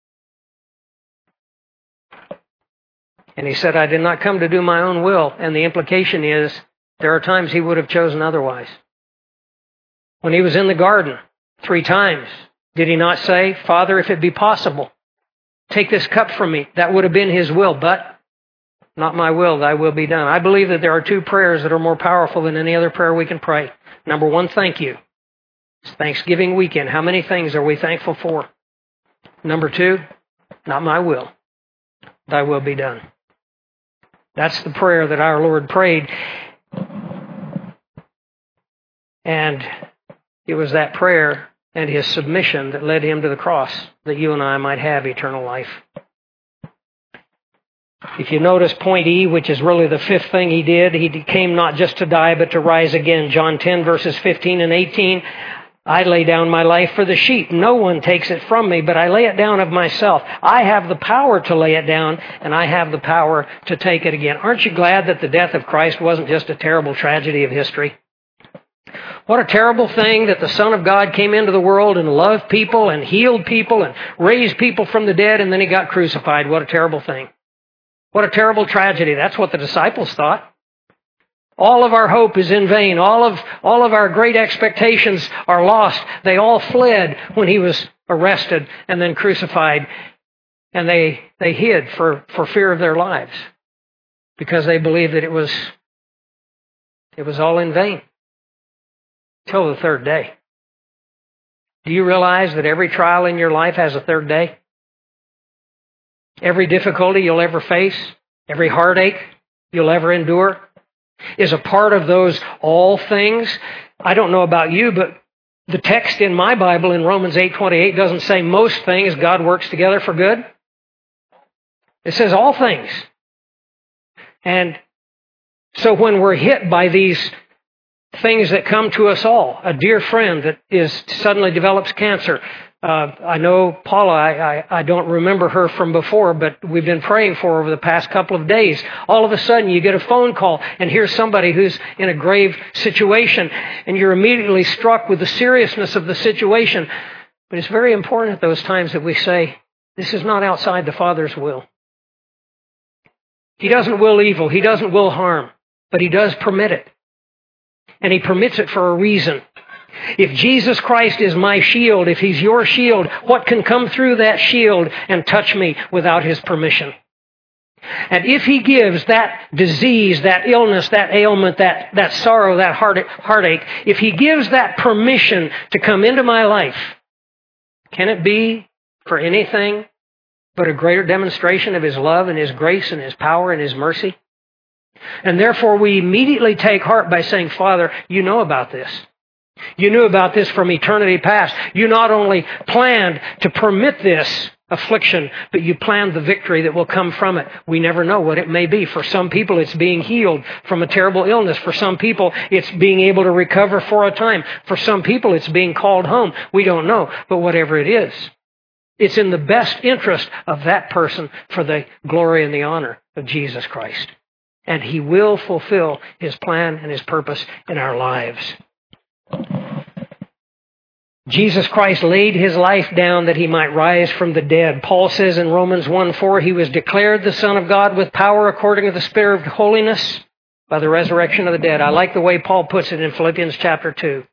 And He said, I did not come to do my own will. And the implication is, there are times He would have chosen otherwise. When He was in the garden, three times, did He not say, Father, if it be possible, take this cup from me? That would have been His will, but not my will, thy will be done. I believe that there are two prayers that are more powerful than any other prayer we can pray. Number one, thank you. It's Thanksgiving weekend. How many things are we thankful for? Number two, not my will, thy will be done. That's the prayer that our Lord prayed. And it was that prayer and His submission that led Him to the cross, that you and I might have eternal life. If you notice point E, which is really the fifth thing He did, He came not just to die, but to rise again. John ten, verses fifteen and eighteen. I lay down my life for the sheep. No one takes it from me, but I lay it down of myself. I have the power to lay it down, and I have the power to take it again. Aren't you glad that the death of Christ wasn't just a terrible tragedy of history? What a terrible thing that the Son of God came into the world and loved people and healed people and raised people from the dead, and then He got crucified. What a terrible thing. What a terrible tragedy. That's what the disciples thought. All of our hope is in vain. All of, all of our great expectations are lost. They all fled when He was arrested and then crucified. And they, they hid for, for fear of their lives because they believed that it was, it was all in vain. Till the third day. Do you realize that every trial in your life has a third day? Every difficulty you'll ever face, every heartache you'll ever endure is a part of those all things. I don't know about you, but the text in my Bible in Romans eight twenty-eight doesn't say most things God works together for good. It says all things. And so when we're hit by these things that come to us all, a dear friend that is suddenly develops cancer. Uh, I know Paula, I, I, I don't remember her from before, but we've been praying for her over the past couple of days. All of a sudden you get a phone call and here's somebody who's in a grave situation and you're immediately struck with the seriousness of the situation. But it's very important at those times that we say, this is not outside the Father's will. He doesn't will evil. He doesn't will harm, but He does permit it. And He permits it for a reason. If Jesus Christ is my shield, if He's your shield, what can come through that shield and touch me without His permission? And if He gives that disease, that illness, that ailment, that, that sorrow, that heart, heartache, if He gives that permission to come into my life, can it be for anything but a greater demonstration of His love and His grace and His power and His mercy? And therefore we immediately take heart by saying, Father, you know about this. You knew about this from eternity past. You not only planned to permit this affliction, but you planned the victory that will come from it. We never know what it may be. For some people, it's being healed from a terrible illness. For some people, it's being able to recover for a time. For some people, it's being called home. We don't know. But whatever it is, it's in the best interest of that person for the glory and the honor of Jesus Christ. And He will fulfill His plan and His purpose in our lives. Jesus Christ laid His life down that He might rise from the dead. Paul says in Romans one four, He was declared the Son of God with power according to the Spirit of holiness by the resurrection of the dead. I like the way Paul puts it in Philippians chapter two.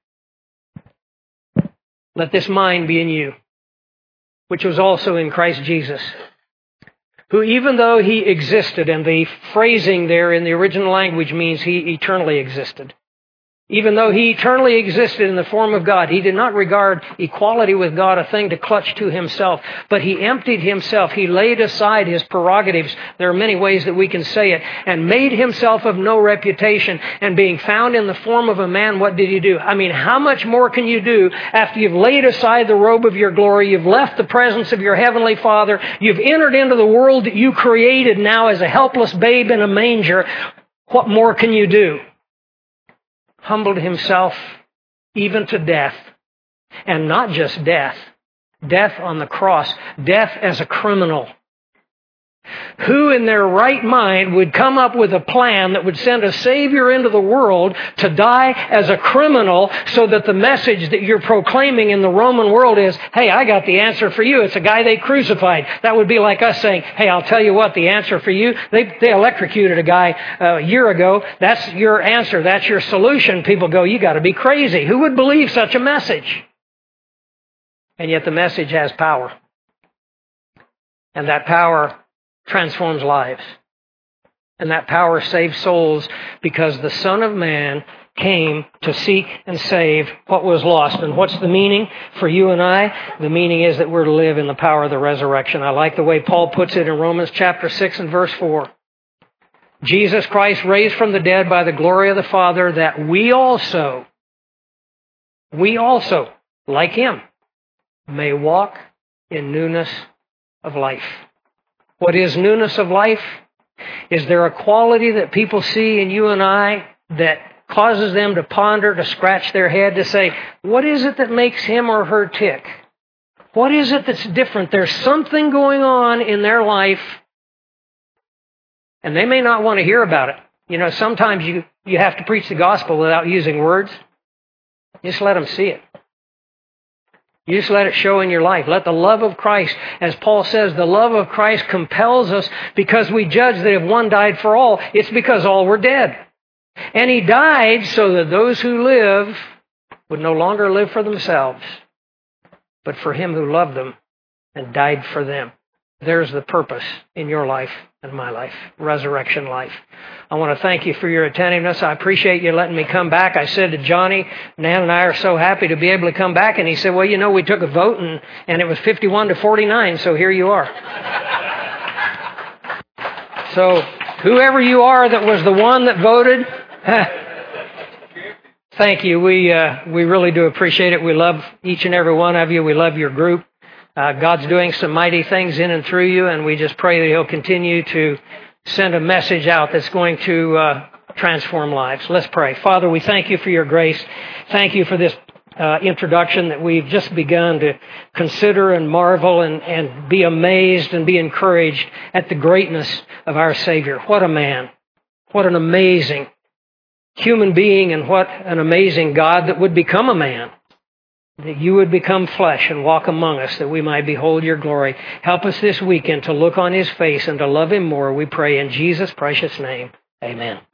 Let this mind be in you, which was also in Christ Jesus, who even though He existed, and the phrasing there in the original language means He eternally existed. Even though He eternally existed in the form of God, He did not regard equality with God a thing to clutch to Himself, but He emptied Himself. He laid aside His prerogatives. There are many ways that we can say it, and made Himself of no reputation. And being found in the form of a man, what did He do? I mean, how much more can you do after you've laid aside the robe of your glory, you've left the presence of your heavenly Father, you've entered into the world that you created now as a helpless babe in a manger? What more can you do? Humbled Himself even to death. And not just death. Death on the cross. Death as a criminal. Who in their right mind would come up with a plan that would send a Savior into the world to die as a criminal so that the message that you're proclaiming in the Roman world is, hey, I got the answer for you. It's a guy they crucified. That would be like us saying, hey, I'll tell you what, the answer for you, they, they electrocuted a guy uh, a year ago. That's your answer. That's your solution. People go, you got to be crazy. Who would believe such a message? And yet the message has power. And that power transforms lives. And that power saves souls because the Son of Man came to seek and save what was lost. And what's the meaning for you and I? The meaning is that we're to live in the power of the resurrection. I like the way Paul puts it in Romans chapter six and verse four. Jesus Christ raised from the dead by the glory of the Father, that we also, we also, like Him, may walk in newness of life. What is newness of life? Is there a quality that people see in you and I that causes them to ponder, to scratch their head, to say, what is it that makes him or her tick? What is it that's different? There's something going on in their life, and they may not want to hear about it. You know, sometimes you, you have to preach the gospel without using words. Just let them see it. You just let it show in your life. Let the love of Christ, as Paul says, the love of Christ compels us because we judge that if one died for all, it's because all were dead. And He died so that those who live would no longer live for themselves, but for Him who loved them and died for them. There's the purpose in your life and my life, resurrection life. I want to thank you for your attentiveness. I appreciate you letting me come back. I said to Johnny, Nan and I are so happy to be able to come back. And he said, well, you know, we took a vote and, and it was fifty-one to forty-nine, so here you are. So whoever you are that was the one that voted, thank you. We, uh, we really do appreciate it. We love each and every one of you. We love your group. Uh, God's doing some mighty things in and through you, and we just pray that He'll continue to send a message out that's going to uh, transform lives. Let's pray. Father, we thank you for your grace. Thank you for this uh, introduction that we've just begun to consider and marvel and, and be amazed and be encouraged at the greatness of our Savior. What a man. What an amazing human being, and what an amazing God that would become a man. That you would become flesh and walk among us, that we might behold your glory. Help us this weekend to look on His face and to love Him more, we pray in Jesus' precious name. Amen.